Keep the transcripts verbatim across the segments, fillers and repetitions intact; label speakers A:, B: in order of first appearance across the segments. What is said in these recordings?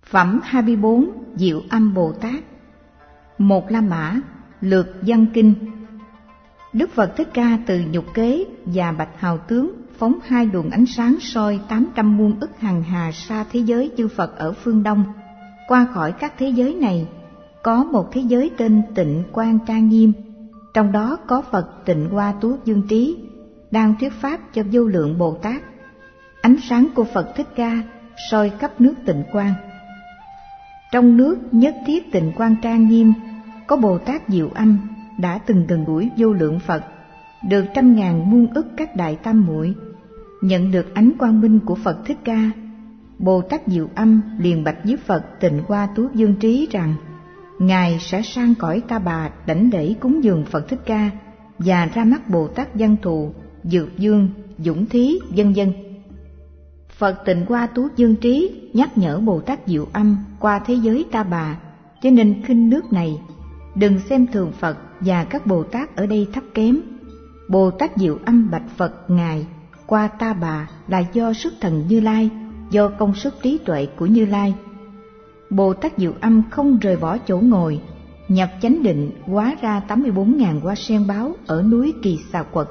A: Phẩm hai mươi bốn Diệu Âm Bồ Tát. Một La Mã, lược văn kinh. Đức Phật Thích Ca từ nhục kế và bạch hào tướng phóng hai luồng ánh sáng soi tám trăm muôn ức hằng hà sa thế giới chư Phật ở phương Đông. Qua khỏi các thế giới này, có một thế giới tên Tịnh Quan Trang Nghiêm, trong đó có Phật Tịnh Hoa Tú Dương Trí đang thuyết pháp cho vô lượng Bồ Tát. Ánh sáng của Phật Thích Ca soi khắp nước Tịnh Quan. Trong nước nhất thiết Tịnh Quan Trang Nghiêm có Bồ Tát Diệu Âm đã từng gần gũi vô lượng Phật, được trăm ngàn muôn ức các đại tam muội, nhận được ánh quang minh của Phật Thích Ca. Bồ Tát Diệu Âm liền bạch với Phật Tịnh Hoa Tú Dương Trí rằng Ngài sẽ sang cõi Ta Bà đảnh lễ cúng dường Phật Thích Ca và ra mắt Bồ Tát Văn Thù, Dược Dương, Dũng Thí, vân vân. Phật Tịnh Hoa Tú Dương Trí nhắc nhở Bồ Tát Diệu Âm qua thế giới Ta Bà, cho nên khinh nước này, đừng xem thường Phật và các Bồ Tát ở đây thấp kém. Bồ Tát Diệu Âm bạch Phật Ngài qua Ta Bà là do sức thần Như Lai, do công sức trí tuệ của Như Lai. Bồ Tát Diệu Âm không rời bỏ chỗ ngồi, nhập chánh định hóa ra tám mươi bốn ngàn hoa sen báo ở núi Kỳ Xà Quật.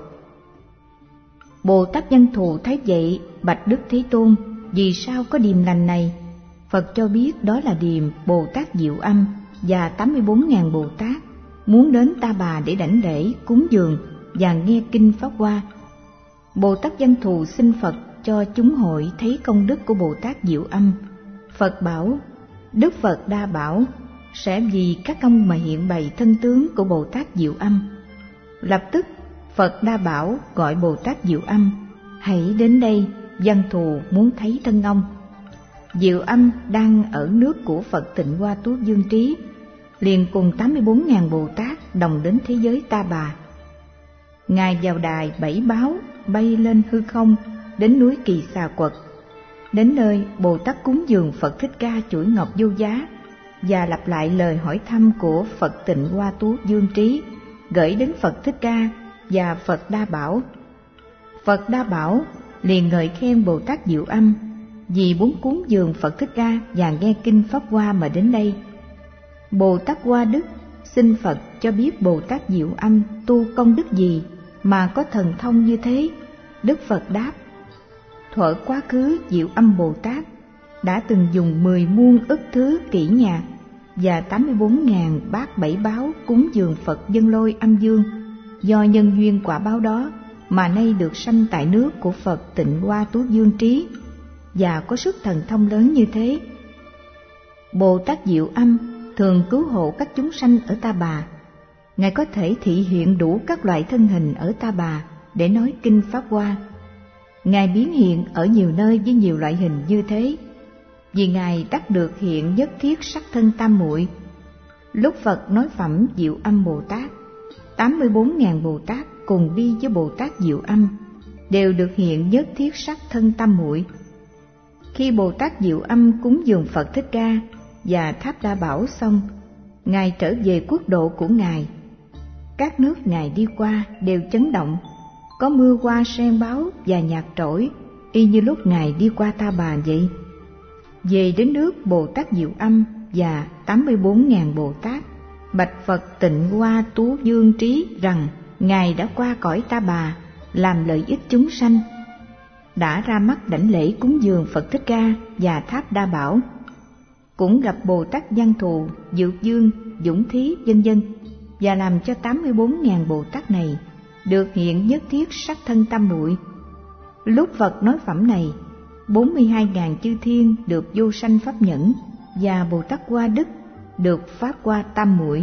A: Bồ Tát Văn Thù thấy vậy bạch Đức Thế Tôn, vì sao có điềm lành này? Phật cho biết đó là điềm Bồ Tát Diệu Âm và tám mươi bốn ngàn Bồ Tát muốn đến Ta Bà để đảnh lễ, cúng dường và nghe kinh Pháp Hoa. Bồ Tát Văn Thù xin Phật cho chúng hội thấy công đức của Bồ Tát Diệu Âm. Phật bảo, Đức Phật Đa Bảo sẽ vì các ông mà hiện bày thân tướng của Bồ Tát Diệu Âm. Lập tức Phật Đa Bảo gọi Bồ Tát Diệu Âm, hãy đến đây, Văn Thù muốn thấy thân ông. Diệu Âm đang ở nước của Phật Tịnh Hoa Tú Dương Trí, liền cùng tám mươi bốn ngàn Bồ Tát đồng đến thế giới Ta Bà. Ngài vào đài bảy báo bay lên hư không đến núi Kỳ Xà Quật. Đến nơi, Bồ Tát cúng dường Phật Thích Ca chuỗi ngọc vô giá và lặp lại lời hỏi thăm của Phật Tịnh Hoa Tú Dương Trí gửi đến Phật Thích Ca và Phật Đa Bảo. Phật Đa Bảo liền ngợi khen Bồ Tát Diệu Âm vì muốn cúng dường Phật Thích Ca và nghe kinh Pháp Hoa mà đến đây. Bồ Tát Hoa Đức xin Phật cho biết Bồ Tát Diệu Âm tu công đức gì mà có thần thông như thế. Đức Phật đáp, thuở quá khứ Diệu Âm Bồ Tát đã từng dùng mười muôn ức thứ kỹ nhạc và tám mươi bốn ngàn bát bảy báo cúng dường Phật Vân Lôi Âm Dương. Do nhân duyên quả báo đó mà nay được sanh tại nước của Phật Tịnh Hoa Tú Dương Trí và có sức thần thông lớn như thế. Bồ Tát Diệu Âm thường cứu hộ các chúng sanh ở Ta Bà. Ngài có thể thị hiện đủ các loại thân hình ở Ta Bà để nói kinh Pháp Hoa. Ngài biến hiện ở nhiều nơi với nhiều loại hình như thế, vì Ngài đắc được hiện nhất thiết sắc thân tam muội. Lúc Phật nói phẩm Diệu Âm Bồ Tát, tám mươi bốn ngàn Bồ Tát cùng đi với Bồ Tát Diệu Âm đều được hiện nhất thiết sắc thân tam muội. Khi Bồ Tát Diệu Âm cúng dường Phật Thích Ca và Tháp Đa Bảo xong, Ngài trở về quốc độ của Ngài. Các nước Ngài đi qua đều chấn động, có mưa hoa sen báo và nhạc trỗi, y như lúc Ngài đi qua Ta Bà vậy. Về đến nước Bồ Tát Diệu Âm và tám mươi bốn ngàn Bồ Tát bạch Phật Tịnh Hoa Tú Dương Trí rằng Ngài đã qua cõi Ta Bà làm lợi ích chúng sanh, đã ra mắt đảnh lễ cúng dường Phật Thích Ca và Tháp Đa Bảo, cũng gặp Bồ Tát Văn Thù, Dược Dương, Dũng Thí, vân vân, và làm cho tám mươi bốn ngàn Bồ Tát này được hiện nhất thiết sắc thân tam muội. Lúc Phật nói phẩm này, bốn mươi hai ngàn chư thiên được vô sanh pháp nhẫn và Bồ Tát Hoa Đức được pháp hoa tam muội.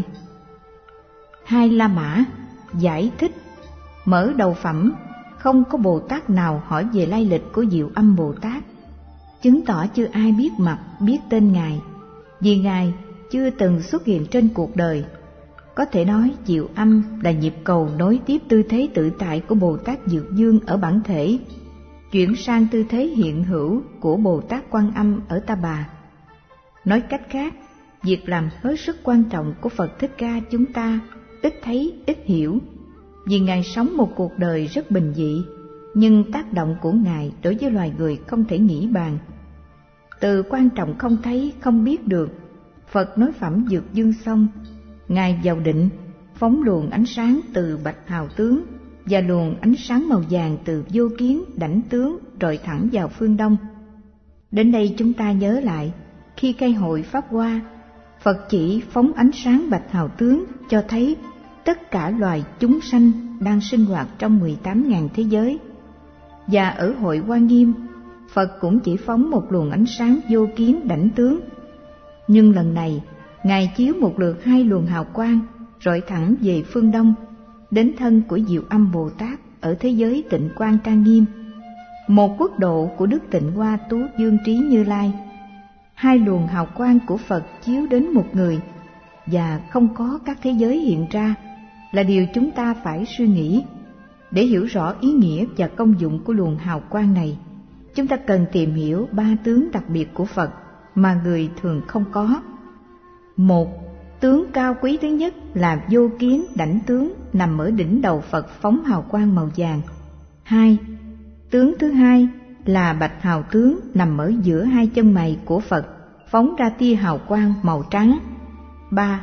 A: Hai La Mã giải thích. Mở đầu phẩm, không có Bồ Tát nào hỏi về lai lịch của Diệu Âm Bồ Tát, chứng tỏ chưa ai biết mặt biết tên Ngài, vì Ngài chưa từng xuất hiện trên cuộc đời. Có thể nói Diệu Âm là nhịp cầu nối tiếp tư thế tự tại của Bồ Tát Dược Dương ở bản thể, chuyển sang tư thế hiện hữu của Bồ Tát Quan Âm ở Ta Bà. Nói cách khác, việc làm hết sức quan trọng của Phật Thích Ca chúng ta ít thấy ít hiểu, vì Ngài sống một cuộc đời rất bình dị, nhưng tác động của Ngài đối với loài người không thể nghĩ bàn. Từ quan trọng không thấy, không biết được, Phật nói phẩm Dược Dương xong, Ngài vào định, phóng luồng ánh sáng từ bạch hào tướng và luồng ánh sáng màu vàng từ vô kiến đảnh tướng rồi thẳng vào phương đông. Đến đây chúng ta nhớ lại, khi khai hội Pháp Hoa, Phật chỉ phóng ánh sáng bạch hào tướng cho thấy tất cả loài chúng sanh đang sinh hoạt trong mười tám nghìn thế giới. Và ở hội Hoa Nghiêm, Phật cũng chỉ phóng một luồng ánh sáng vô kiến đảnh tướng. Nhưng lần này, Ngài chiếu một lượt hai luồng hào quang, rọi thẳng về phương đông, đến thân của Diệu Âm Bồ Tát ở thế giới Tịnh Quan Trang Nghiêm, một quốc độ của Đức Tịnh Hoa Tú Dương Trí Như Lai. Hai luồng hào quang của Phật chiếu đến một người, và không có các thế giới hiện ra, là điều chúng ta phải suy nghĩ. Để hiểu rõ ý nghĩa và công dụng của luồng hào quang này, chúng ta cần tìm hiểu ba tướng đặc biệt của Phật mà người thường không có. Một, tướng cao quý thứ nhất là vô kiến đảnh tướng nằm ở đỉnh đầu Phật phóng hào quang màu vàng. Hai, tướng thứ hai là bạch hào tướng nằm ở giữa hai chân mày của Phật phóng ra tia hào quang màu trắng. Ba,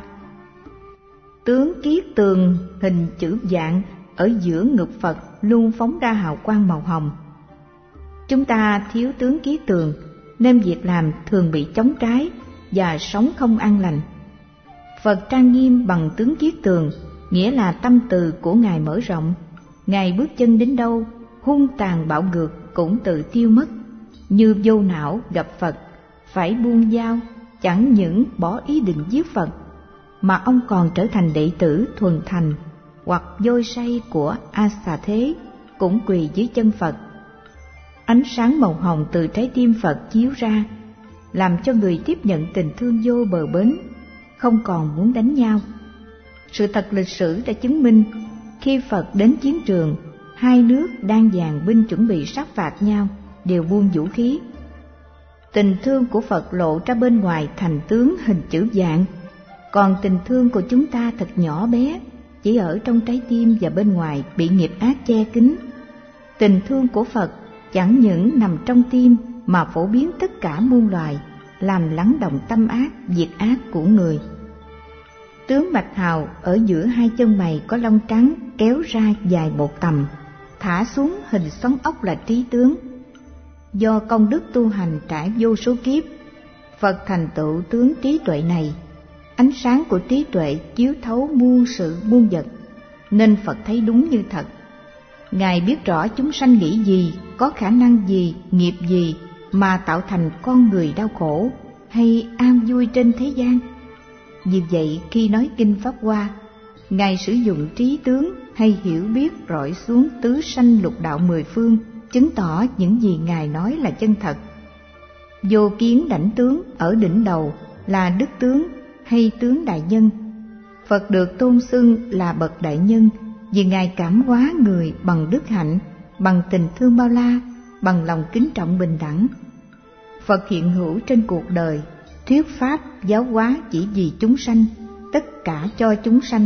A: tướng kiết tường hình chữ vạn ở giữa ngực Phật luôn phóng ra hào quang màu hồng. Chúng ta thiếu tướng kiết tường nên việc làm thường bị chống trái và sống không an lành. Phật trang nghiêm bằng tướng kiết tường, nghĩa là tâm từ của Ngài mở rộng. Ngài bước chân đến đâu, hung tàn bạo ngược cũng tự tiêu mất. Như vô não gặp Phật, phải buông dao, chẳng những bỏ ý định giết Phật, mà ông còn trở thành đệ tử thuần thành hoặc vôi say của A Xà Thế, cũng quỳ dưới chân Phật. Ánh sáng màu hồng từ trái tim Phật chiếu ra, làm cho người tiếp nhận tình thương vô bờ bến, không còn muốn đánh nhau. Sự thật lịch sử đã chứng minh, khi Phật đến chiến trường, hai nước đang dàn binh chuẩn bị sát phạt nhau đều buông vũ khí. Tình thương của Phật lộ ra bên ngoài thành tướng hình chữ vạn, còn tình thương của chúng ta thật nhỏ bé, chỉ ở trong trái tim và bên ngoài bị nghiệp ác che kín. Tình thương của Phật chẳng những nằm trong tim mà phổ biến tất cả muôn loài, làm lắng động tâm ác, diệt ác của người. Tướng bạch hào ở giữa hai chân mày có lông trắng kéo ra dài một tầm, thả xuống hình xoắn ốc là trí tướng. Do công đức tu hành trải vô số kiếp, Phật thành tựu tướng trí tuệ này. Ánh sáng của trí tuệ chiếu thấu muôn sự muôn vật, nên Phật thấy đúng như thật. Ngài biết rõ chúng sanh nghĩ gì, có khả năng gì, nghiệp gì mà tạo thành con người đau khổ hay an vui trên thế gian. Vì vậy khi nói kinh Pháp Hoa, Ngài sử dụng trí tướng hay hiểu biết rọi xuống tứ sanh lục đạo mười phương, chứng tỏ những gì Ngài nói là chân thật. Vô kiến đảnh tướng ở đỉnh đầu là đức tướng hay tướng đại nhân. Phật được tôn xưng là bậc đại nhân vì Ngài cảm hóa người bằng đức hạnh, bằng tình thương bao la, bằng lòng kính trọng bình đẳng. Phật hiện hữu trên cuộc đời, thuyết pháp giáo hóa chỉ vì chúng sanh, tất cả cho chúng sanh.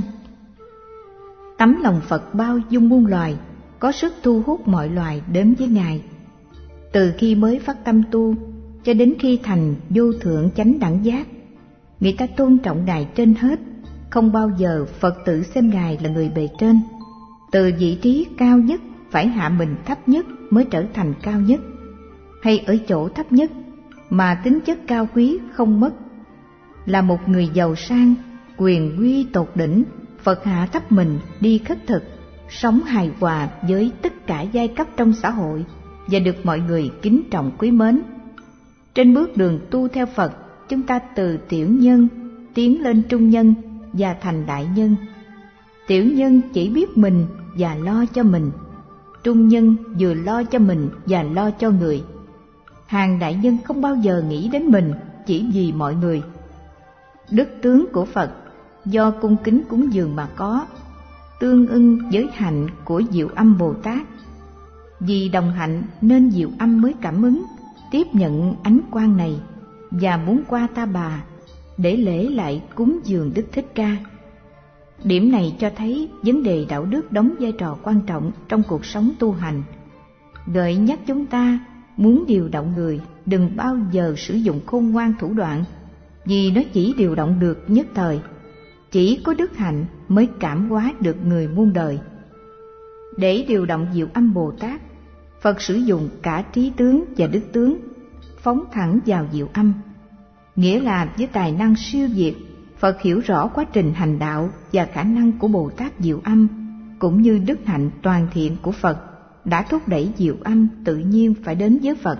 A: Tấm lòng Phật bao dung muôn loài, có sức thu hút mọi loài đến với Ngài. Từ khi mới phát tâm tu cho đến khi thành vô thượng chánh đẳng giác, người ta tôn trọng Ngài trên hết, không bao giờ Phật tự xem Ngài là người bề trên. Từ vị trí cao nhất phải hạ mình thấp nhất mới trở thành cao nhất, hay ở chỗ thấp nhất mà tính chất cao quý không mất. Là một người giàu sang, quyền uy tột đỉnh, Phật hạ thấp mình đi khất thực, sống hài hòa với tất cả giai cấp trong xã hội và được mọi người kính trọng quý mến. Trên bước đường tu theo Phật, chúng ta từ tiểu nhân tiến lên trung nhân và thành đại nhân. Tiểu nhân chỉ biết mình và lo cho mình, trung nhân vừa lo cho mình và lo cho người. Hàng đại nhân không bao giờ nghĩ đến mình, chỉ vì mọi người. Đức tướng của Phật do cung kính cúng dường mà có, tương ưng với hạnh của Diệu Âm Bồ Tát. Vì đồng hạnh nên Diệu Âm mới cảm ứng, tiếp nhận ánh quang này và muốn qua Ta Bà để lễ lại cúng dường Đức Thích Ca. Điểm này cho thấy vấn đề đạo đức đóng vai trò quan trọng trong cuộc sống tu hành, gợi nhắc chúng ta muốn điều động người, đừng bao giờ sử dụng khôn ngoan thủ đoạn, vì nó chỉ điều động được nhất thời. Chỉ có đức hạnh mới cảm hóa được người muôn đời. Để điều động Diệu Âm Bồ Tát, Phật sử dụng cả trí tướng và đức tướng, phóng thẳng vào Diệu Âm. Nghĩa là với tài năng siêu việt, Phật hiểu rõ quá trình hành đạo và khả năng của Bồ Tát Diệu Âm, cũng như đức hạnh toàn thiện của Phật đã thúc đẩy Diệu Âm tự nhiên phải đến với Phật.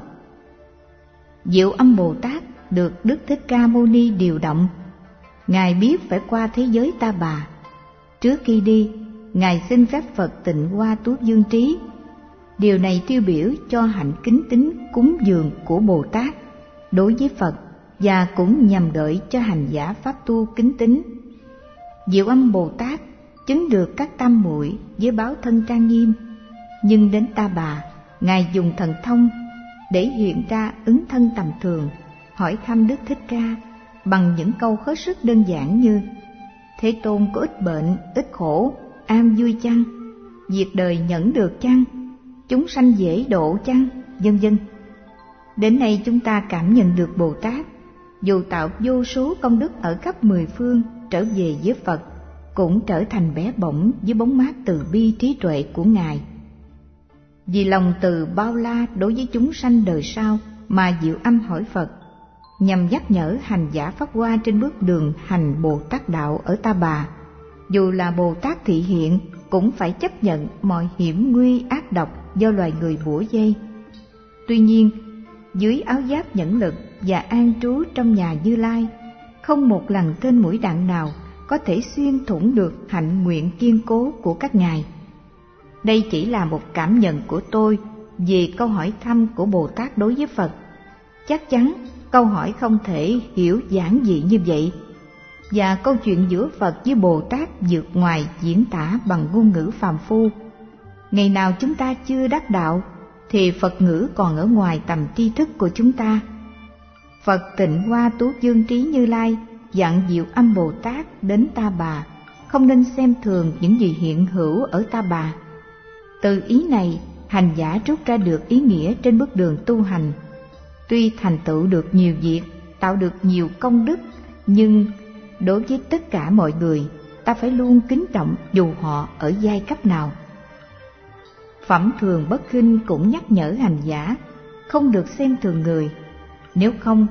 A: Diệu Âm Bồ Tát được Đức Thích Ca Mâu Ni điều động. Ngài biết phải qua thế giới Ta Bà. Trước khi đi, Ngài xin phép Phật tịnh Hoa Tú Dương Trí. Điều này tiêu biểu cho hạnh kính tín cúng dường của Bồ Tát đối với Phật, và cũng nhằm gợi cho hành giả pháp tu kính tín. Diệu Âm Bồ Tát chứng được các tam muội với báo thân trang nghiêm, nhưng đến Ta Bà, Ngài dùng thần thông để hiện ra ứng thân tầm thường, hỏi thăm Đức Thích Ca bằng những câu hết sức đơn giản như: Thế Tôn có ít bệnh, ít khổ, an vui chăng? Việc đời nhẫn được chăng? Chúng sanh dễ độ chăng? Vân vân. Đến nay chúng ta cảm nhận được Bồ Tát dù tạo vô số công đức ở khắp mười phương trở về với Phật, cũng trở thành bé bỏng với bóng mát từ bi trí tuệ của Ngài. Vì lòng từ bao la đối với chúng sanh đời sau mà Diệu Âm hỏi Phật, nhằm nhắc nhở hành giả pháp hoa trên bước đường hành Bồ Tát đạo ở Ta Bà, dù là Bồ Tát thị hiện cũng phải chấp nhận mọi hiểm nguy ác độc do loài người bủa vây. Tuy nhiên, dưới áo giáp nhẫn lực và an trú trong nhà Như Lai, không một lần tên mũi đạn nào có thể xuyên thủng được hạnh nguyện kiên cố của các ngài. Đây chỉ là một cảm nhận của tôi về câu hỏi thăm của Bồ Tát đối với Phật. Chắc chắn câu hỏi không thể hiểu giản dị như vậy, và câu chuyện giữa Phật với Bồ Tát vượt ngoài diễn tả bằng ngôn ngữ phàm phu. Ngày nào chúng ta chưa đắc đạo thì Phật ngữ còn ở ngoài tầm tri thức của chúng ta. Phật Tịnh Hoa Tú Dương Trí Như Lai dặn Diệu Âm Bồ Tát đến Ta Bà không nên xem thường những gì hiện hữu ở Ta Bà. Từ ý này, hành giả rút ra được ý nghĩa trên bước đường tu hành. Tuy thành tựu được nhiều việc, tạo được nhiều công đức, nhưng đối với tất cả mọi người, ta phải luôn kính trọng dù họ ở giai cấp nào. Phẩm Thường Bất Khinh cũng nhắc nhở hành giả không được xem thường người, nếu không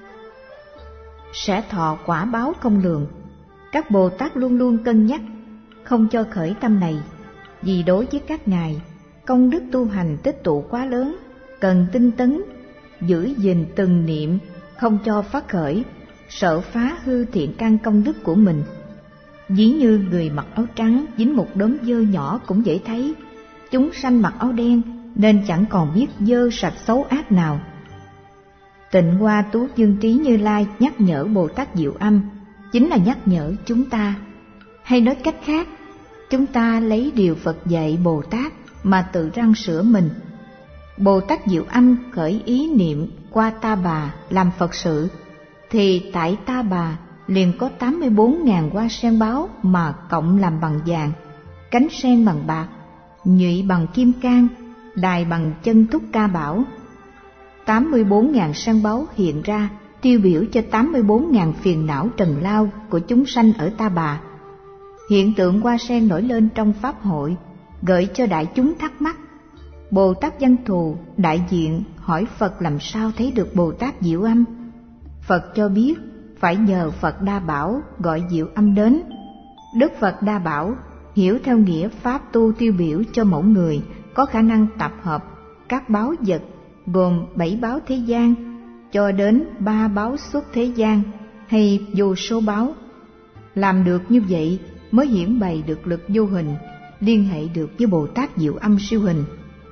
A: sẽ thọ quả báo không lường. Các Bồ Tát luôn luôn cân nhắc không cho khởi tâm này, vì đối với các ngài, công đức tu hành tích tụ quá lớn, cần tinh tấn, giữ gìn từng niệm, không cho phát khởi, sợ phá hư thiện căn công đức của mình. Ví như người mặc áo trắng dính một đốm dơ nhỏ cũng dễ thấy, chúng sanh mặc áo đen nên chẳng còn biết dơ sạch xấu ác nào. Tịnh Hoa Tú Dương Trí Như Lai nhắc nhở Bồ Tát Diệu Âm chính là nhắc nhở chúng ta, hay nói cách khác, chúng ta lấy điều Phật dạy Bồ Tát mà tự răng sửa mình. Bồ Tát Diệu Âm khởi ý niệm qua Ta Bà làm Phật sự, thì tại Ta Bà liền có tám mươi bốn ngàn hoa sen báo mà cộng làm bằng vàng, cánh sen bằng bạc, nhụy bằng kim cang, đài bằng chân túc ca bảo. tám mươi bốn ngàn sen báu hiện ra tiêu biểu cho tám mươi bốn ngàn phiền não trần lao của chúng sanh ở Ta Bà. Hiện tượng hoa sen nổi lên trong pháp hội, gợi cho đại chúng thắc mắc. Bồ Tát Văn Thù đại diện hỏi Phật làm sao thấy được Bồ Tát Diệu Âm. Phật cho biết phải nhờ Phật Đa Bảo gọi Diệu Âm đến. Đức Phật Đa Bảo hiểu theo nghĩa pháp tu tiêu biểu cho mẫu người có khả năng tập hợp các báo vật gồm bảy báo thế gian cho đến ba báo xuất thế gian hay vô số báo. Làm được như vậy mới hiển bày được lực vô hình, liên hệ được với Bồ Tát Diệu Âm siêu hình.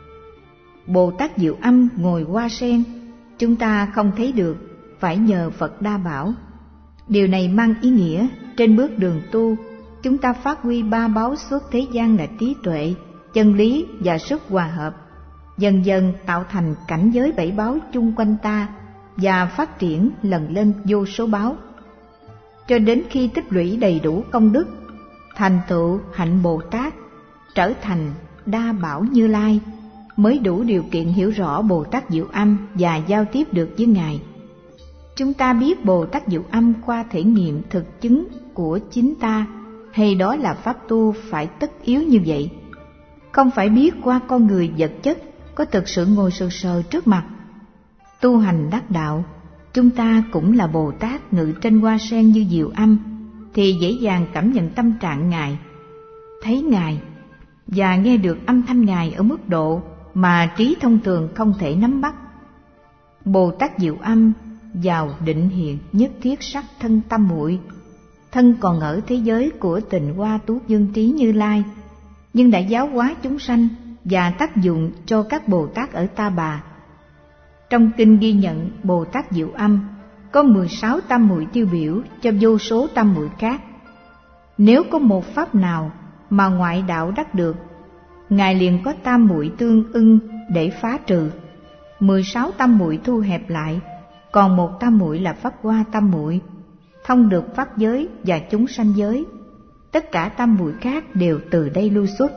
A: Bồ Tát Diệu Âm ngồi hoa sen, chúng ta không thấy được, phải nhờ Phật Đa Bảo. Điều này mang ý nghĩa trên bước đường tu, chúng ta phát huy ba báo xuất thế gian là trí tuệ, chân lý và sức hòa hợp, dần dần tạo thành cảnh giới bảy báo chung quanh ta và phát triển lần lên vô số báo, cho đến khi tích lũy đầy đủ công đức, thành tựu hạnh Bồ Tát, trở thành Đa Bảo Như Lai, mới đủ điều kiện hiểu rõ Bồ Tát Diệu Âm và giao tiếp được với Ngài. Chúng ta biết Bồ Tát Diệu Âm qua thể nghiệm thực chứng của chính ta, hay đó là pháp tu phải tất yếu như vậy? Không phải biết qua con người vật chất có thực sự ngồi sờ sờ trước mặt. Tu hành đắc đạo, chúng ta cũng là Bồ Tát ngự trên hoa sen như Diệu Âm, thì dễ dàng cảm nhận tâm trạng Ngài, thấy Ngài và nghe được âm thanh Ngài ở mức độ mà trí thông thường không thể nắm bắt. Bồ Tát Diệu Âm vào định hiện nhất thiết sắc thân tâm muội, thân còn ở thế giới của Tịnh Hoa Tú Dương Trí Như Lai, nhưng đã giáo hóa chúng sanh và tác dụng cho các Bồ Tát ở Ta Bà. Trong kinh ghi nhận Bồ Tát Diệu Âm có mười sáu tam muội tiêu biểu cho vô số tam muội khác. Nếu có một pháp nào mà ngoại đạo đắc được, Ngài liền có tam muội tương ưng để phá trừ. Mười sáu tam muội thu hẹp lại, còn một tam muội là pháp hoa tam muội, thông được pháp giới và chúng sanh giới. Tất cả tam muội khác đều từ đây lưu xuất.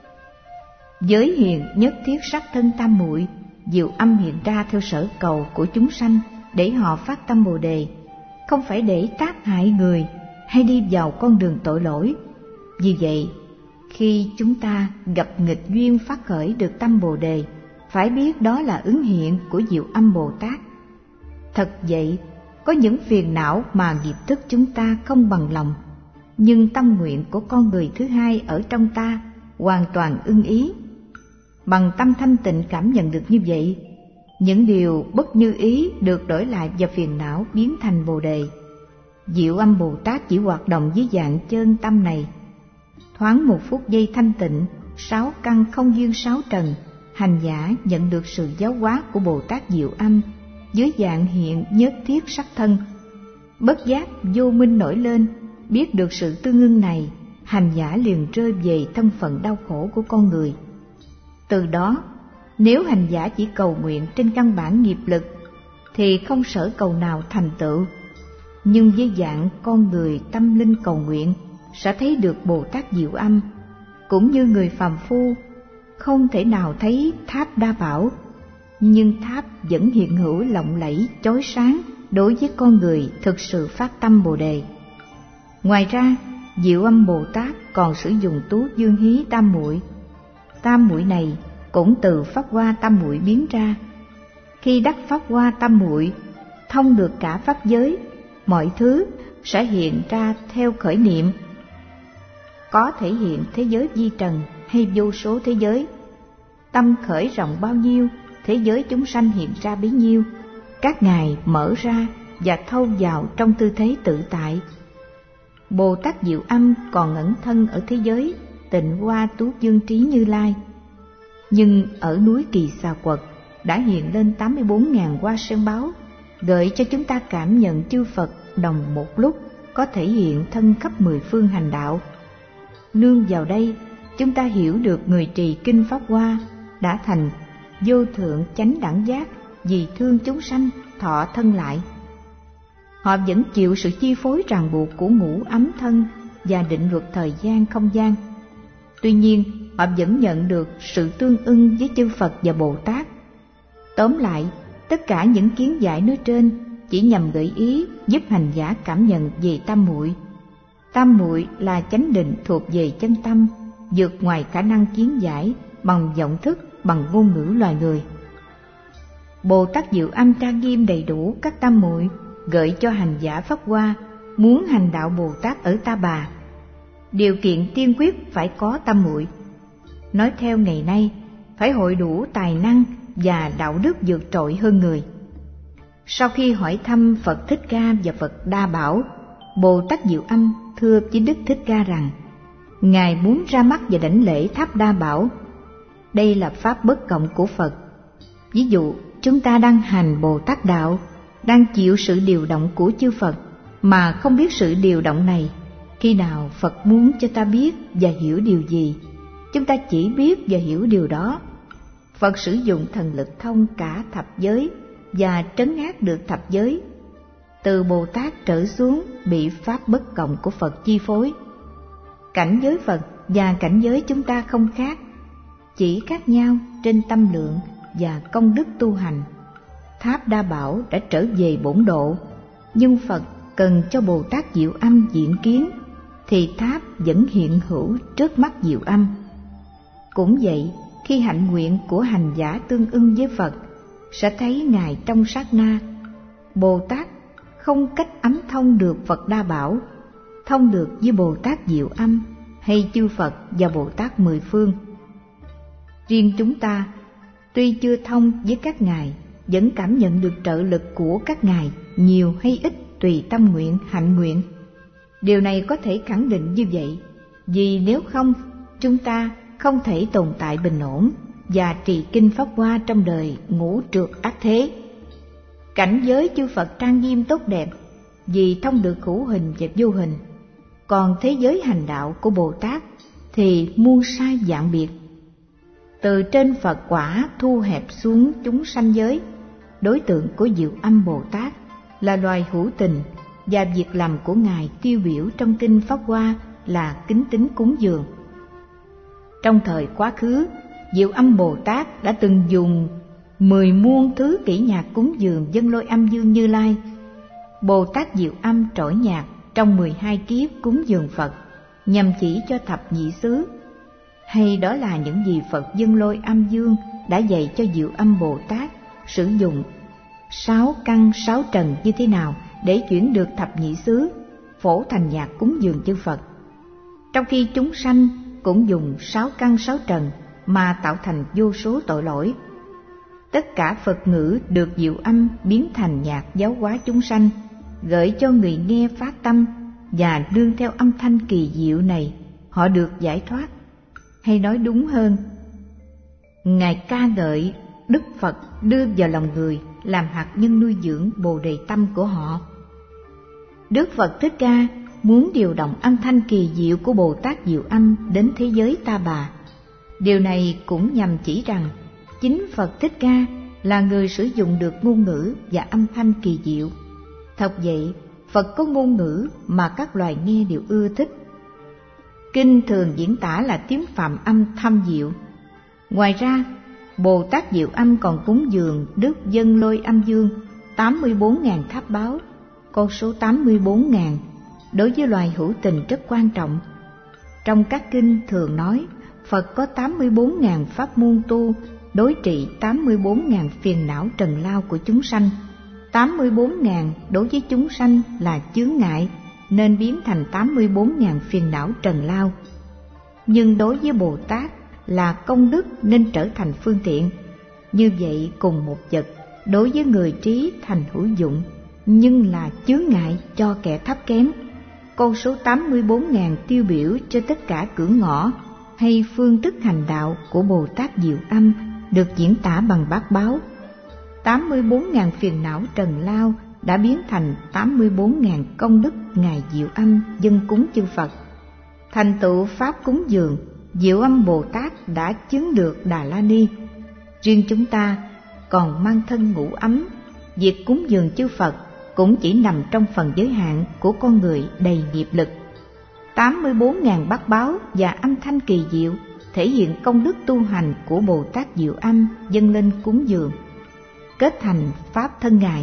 A: Giới hiện nhất thiết sắc thân tam muội, Diệu Âm hiện ra theo sở cầu của chúng sanh để họ phát tâm Bồ Đề, không phải để tác hại người hay đi vào con đường tội lỗi. Vì vậy, khi chúng ta gặp nghịch duyên phát khởi được tâm Bồ Đề, phải biết đó là ứng hiện của Diệu Âm Bồ Tát. Thật vậy, có những phiền não mà nghiệp thức chúng ta không bằng lòng, nhưng tâm nguyện của con người thứ hai ở trong ta hoàn toàn ưng ý. Bằng tâm thanh tịnh cảm nhận được như vậy, những điều bất như ý được đổi lại và phiền não biến thành Bồ Đề. Diệu Âm Bồ Tát chỉ hoạt động với dạng chân tâm này. Thoáng một phút giây thanh tịnh, sáu căn không duyên sáu trần, hành giả nhận được sự giáo hóa của Bồ Tát Diệu Âm dưới dạng hiện nhất thiết sắc thân. Bất giác vô minh nổi lên, biết được sự tương ưng này, hành giả liền rơi về thân phận đau khổ của con người. Từ đó, nếu hành giả chỉ cầu nguyện trên căn bản nghiệp lực, thì không sở cầu nào thành tựu. Nhưng với dạng con người tâm linh cầu nguyện, sẽ thấy được Bồ Tát Diệu Âm. Cũng như người phàm phu không thể nào thấy tháp Đa Bảo, nhưng tháp vẫn hiện hữu lộng lẫy chói sáng đối với con người thực sự phát tâm Bồ Đề. Ngoài ra, Diệu Âm Bồ Tát còn sử dụng Tú Dương Hí tam muội. Tam muội này cũng từ pháp hoa tam muội biến ra. Khi đắc pháp hoa tam muội, thông được cả pháp giới, mọi thứ sẽ hiện ra theo khởi niệm. Có thể hiện thế giới vi trần hay vô số thế giới. Tâm khởi rộng bao nhiêu, thế giới chúng sanh hiện ra bấy nhiêu. Các ngài mở ra và thâu vào trong tư thế tự tại. Bồ Tát Diệu Âm còn ẩn thân ở thế giới Tịnh Hoa Tú Dương Trí Như Lai, nhưng ở núi Kỳ Xà Quật đã hiện lên tám mươi bốn ngàn hoa sen báo, gợi cho chúng ta cảm nhận chư Phật đồng một lúc có thể hiện thân khắp mười phương hành đạo. Nương vào đây, chúng ta hiểu được người trì kinh Pháp Hoa đã thành vô thượng chánh đẳng giác vì thương chúng sanh thọ thân lại. Họ vẫn chịu sự chi phối ràng buộc của ngũ ấm thân và định luật thời gian không gian. Tuy nhiên, họ vẫn nhận được sự tương ưng với chư Phật và Bồ Tát. Tóm lại, tất cả những kiến giải nói trên chỉ nhằm gợi ý giúp hành giả cảm nhận về tam muội. Tam muội là chánh định thuộc về chân tâm, vượt ngoài khả năng kiến giải bằng vọng thức, bằng ngôn ngữ loài người. Bồ Tát Diệu Âm tra nghiêm đầy đủ các tam muội, gợi cho hành giả Pháp Hoa muốn hành đạo Bồ Tát ở Ta Bà. Điều kiện tiên quyết phải có tam muội. Nói theo ngày nay, phải hội đủ tài năng và đạo đức vượt trội hơn người. Sau khi hỏi thăm Phật Thích Ca và Phật Đa Bảo, Bồ Tát Diệu Âm thưa với Đức Thích Ca rằng Ngài muốn ra mắt và đảnh lễ tháp Đa Bảo. Đây là pháp bất cộng của Phật. Ví dụ, chúng ta đang hành Bồ Tát Đạo, đang chịu sự điều động của chư Phật mà không biết sự điều động này. Khi nào Phật muốn cho ta biết và hiểu điều gì, chúng ta chỉ biết và hiểu điều đó. Phật sử dụng thần lực thông cả thập giới và trấn áp được thập giới. Từ Bồ Tát trở xuống bị pháp bất cộng của Phật chi phối. Cảnh giới Phật và cảnh giới chúng ta không khác. chỉ khác nhau trên tâm lượng và công đức tu hành. Tháp Đa Bảo đã trở về bổn độ, nhưng Phật cần cho Bồ Tát Diệu Âm diện kiến, thì tháp vẫn hiện hữu trước mắt Diệu Âm. Cũng vậy, khi hạnh nguyện của hành giả tương ưng với Phật, sẽ thấy Ngài trong sát na. Bồ Tát không cách ấm thông được Phật Đa Bảo, thông được với Bồ Tát Diệu Âm hay chư Phật và Bồ Tát mười phương. Riêng chúng ta, tuy chưa thông với các ngài, vẫn cảm nhận được trợ lực của các ngài, nhiều hay ít tùy tâm nguyện, hạnh nguyện. Điều này có thể khẳng định như vậy, vì nếu không, chúng ta không thể tồn tại bình ổn và trì kinh Pháp Hoa trong đời ngũ trượt ác thế. Cảnh giới chư Phật trang nghiêm tốt đẹp, vì thông được hữu hình và vô hình. Còn thế giới hành đạo của Bồ Tát thì muôn sai vạn biệt. Từ trên Phật quả thu hẹp xuống chúng sanh giới, đối tượng của Diệu Âm Bồ Tát là loài hữu tình, và việc làm của Ngài tiêu biểu trong kinh Pháp Hoa là kính tín cúng dường. Trong thời quá khứ, Diệu Âm Bồ Tát đã từng dùng mười muôn thứ kỹ nhạc cúng dường dâng lôi âm dương Như Lai. Bồ Tát Diệu Âm trỗi nhạc trong mười hai kiếp cúng dường Phật, nhằm chỉ cho thập nhị xứ. Hay đó là những gì Phật dâng lôi âm dương đã dạy cho Diệu Âm Bồ Tát sử dụng sáu căn sáu trần như thế nào để chuyển được thập nhị xứ, phổ thành nhạc cúng dường chư Phật. Trong khi chúng sanh cũng dùng sáu căn sáu trần mà tạo thành vô số tội lỗi. Tất cả Phật ngữ được Diệu Âm biến thành nhạc giáo hóa chúng sanh, gợi cho người nghe phát tâm, và nương theo âm thanh kỳ diệu này, họ được giải thoát. Hay nói đúng hơn, Ngài ca ngợi Đức Phật đưa vào lòng người làm hạt nhân nuôi dưỡng bồ đề tâm của họ. Đức Phật Thích Ca muốn điều động âm thanh kỳ diệu của Bồ Tát Diệu Âm đến thế giới Ta Bà. Điều này cũng nhằm chỉ rằng chính Phật Thích Ca là người sử dụng được ngôn ngữ và âm thanh kỳ diệu. Thật vậy, Phật có ngôn ngữ mà các loài nghe đều ưa thích. Kinh thường diễn tả là tiếng Phạm âm thâm diệu. Ngoài ra, Bồ Tát Diệu Âm còn cúng dường Đức Dân Lôi Âm Dương tám mươi bốn nghìn tháp báo. Con số tám mươi bốn nghìn đối với loài hữu tình rất quan trọng. Trong các kinh thường nói Phật có tám mươi bốn nghìn pháp môn tu đối trị tám mươi bốn nghìn phiền não trần lao của chúng sanh. tám mươi bốn nghìn đối với chúng sanh là chướng ngại, nên biến thành tám mươi bốn nghìn phiền não trần lao. Nhưng đối với Bồ Tát là công đức nên trở thành phương tiện. Như vậy cùng một vật, đối với người trí thành hữu dụng, nhưng là chướng ngại cho kẻ thấp kém. Con số tám mươi bốn nghìn tiêu biểu cho tất cả cửa ngõ hay phương thức hành đạo của Bồ Tát Diệu Âm được diễn tả bằng bát báo. tám mươi bốn nghìn phiền não trần lao đã biến thành tám mươi bốn nghìn công đức Ngài Diệu Âm dâng cúng chư Phật. Thành tựu pháp cúng dường, Diệu Âm Bồ Tát đã chứng được Đà La Ni. Riêng chúng ta còn mang thân ngũ ấm, việc cúng dường chư Phật cũng chỉ nằm trong phần giới hạn của con người đầy nghiệp lực. tám mươi bốn nghìn bát báo và âm thanh kỳ diệu thể hiện công đức tu hành của Bồ Tát Diệu Âm dâng lên cúng dường, kết thành pháp thân Ngài.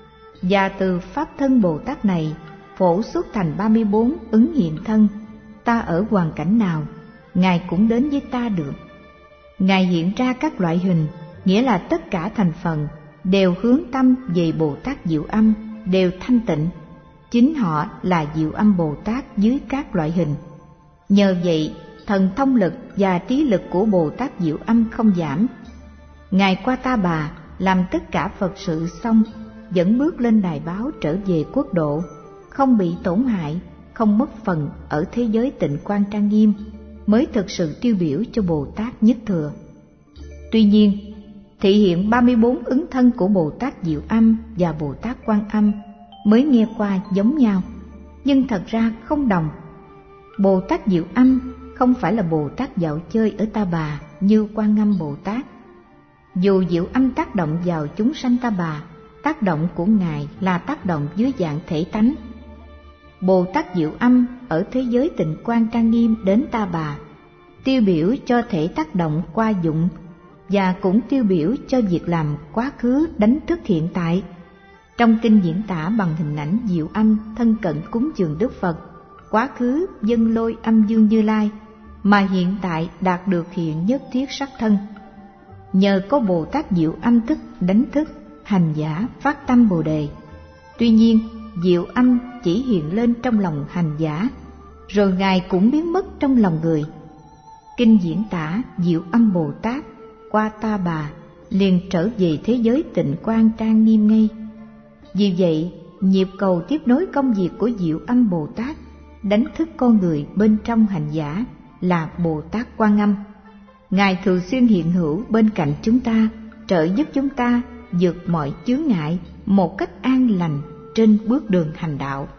A: Và từ pháp thân Bồ Tát này phổ xuất thành ba mươi bốn ứng hiện thân. Ta ở hoàn cảnh nào, Ngài cũng đến với ta được. Ngài hiện ra các loại hình, nghĩa là tất cả thành phần đều hướng tâm về Bồ Tát Diệu Âm, đều thanh tịnh. Chính họ là Diệu Âm Bồ Tát dưới các loại hình. Nhờ vậy, thần thông lực và trí lực của Bồ Tát Diệu Âm không giảm. Ngài qua Ta Bà làm tất cả Phật sự xong, vẫn bước lên đài báo trở về quốc độ, không bị tổn hại, không mất phần ở thế giới tịnh quan trang nghiêm, mới thực sự tiêu biểu cho Bồ Tát Nhất Thừa. Tuy nhiên, thị hiện ba mươi bốn ứng thân của Bồ Tát Diệu Âm và Bồ Tát Quan Âm mới nghe qua giống nhau, nhưng thật ra không đồng. Bồ Tát Diệu Âm không phải là Bồ Tát dạo chơi ở Ta Bà như Quan Âm Bồ Tát. Dù Diệu Âm tác động vào chúng sanh Ta Bà, tác động của Ngài là tác động dưới dạng thể tánh. Bồ Tát Diệu Âm ở thế giới tịnh quan trang nghiêm đến Ta Bà, tiêu biểu cho thể tác động qua dụng và cũng tiêu biểu cho việc làm quá khứ đánh thức hiện tại. Trong kinh diễn tả bằng hình ảnh diệu âm thân cận cúng dường Đức Phật, quá khứ dâng lôi âm dương Như Lai, mà hiện tại đạt được hiện nhất thiết sắc thân. Nhờ có Bồ Tát diệu âm thức đánh thức, hành giả phát tâm Bồ Đề. Tuy nhiên, diệu âm chỉ hiện lên trong lòng hành giả, rồi Ngài cũng biến mất trong lòng người. Kinh diễn tả diệu âm Bồ Tát qua Ta Bà liền trở về thế giới tịnh quang trang nghiêm ngay. Vì vậy, nhịp cầu tiếp nối công việc của diệu âm Bồ Tát đánh thức con người bên trong hành giả là Bồ Tát Quan Âm. Ngài thường xuyên hiện hữu bên cạnh chúng ta, trợ giúp chúng ta vượt mọi chướng ngại một cách an lành trên bước đường hành đạo.